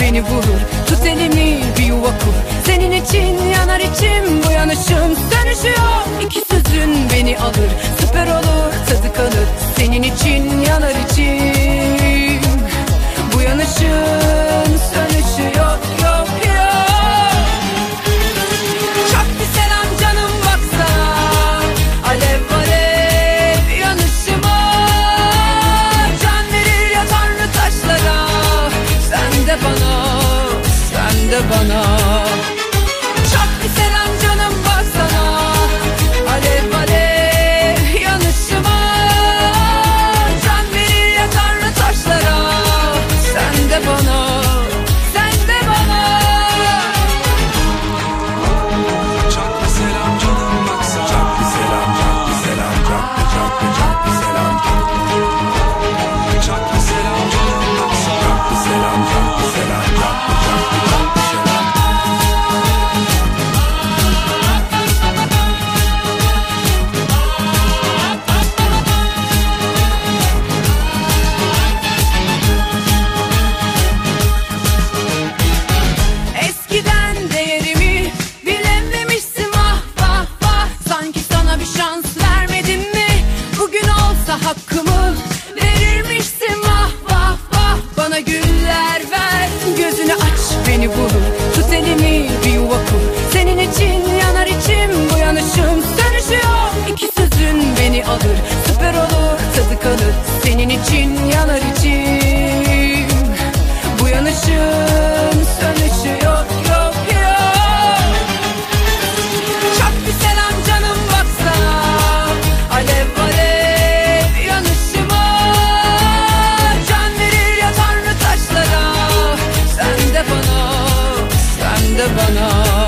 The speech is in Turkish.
beni vurur. Tut elimi bir yuva kur. Senin için yanar içim, bu yanışım sönüşüyor. İki sözün beni alır, süper olur, tadı kalır. Senin için yanar içim, bu yanışın sönüşüyor. Yok yok. Çok bir selam canım baksana, alev alev yanışıma. Can verir ya Tanrı taşlara, sen de bana, sen de bana. Çok bir selam canım baksana, alev alev yanışıma. Can verir ya Tanrı taşlara, sen de bana, sen de bana. Çok bir selam canım baksana. Çok bir selam, çok bir selam, çok bir selam. Çok bir selam canım baksana. Çok bir selam, çok bir selam, çok bir selam. Eskiden değerimi bilememişsin, vah vah vah. Sanki sana bir şans vermedim mi? Bugün olsa hakkımı verirmişsin, vah vah vah. Bana güller ver, gözünü aç beni vurur. Tut elimi bir yuva kur. Senin için yanar içim, bu yanışım sönüşüyor. İki sözün beni alır, süper olur, tadı kalır. Senin için yanar içim, bu yanışım sönüşüyor. Yok yok. Çok bir selam canım baksana, alev alev yanışıma. Can verir ya Tanrı taşlara, sen de bana, sen de bana.